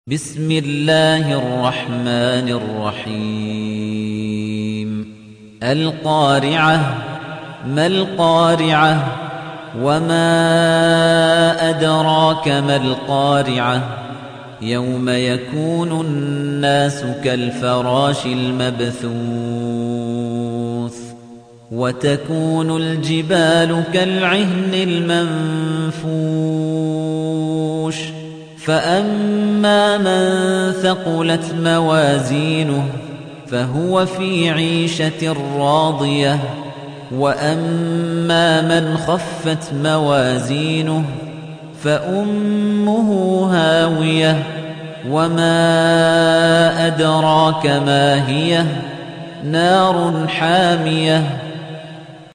بسم الله الرحمن الرحيم القارعة ما القارعة وما أدراك ما القارعة يوم يكون الناس كالفراش المبثوث وتكون الجبال كالعهن المنفوش فأما من ثقلت موازينه فهو في عيشة راضية وأما من خفت موازينه فأمه هاوية وما أدراك ما هي نار حامية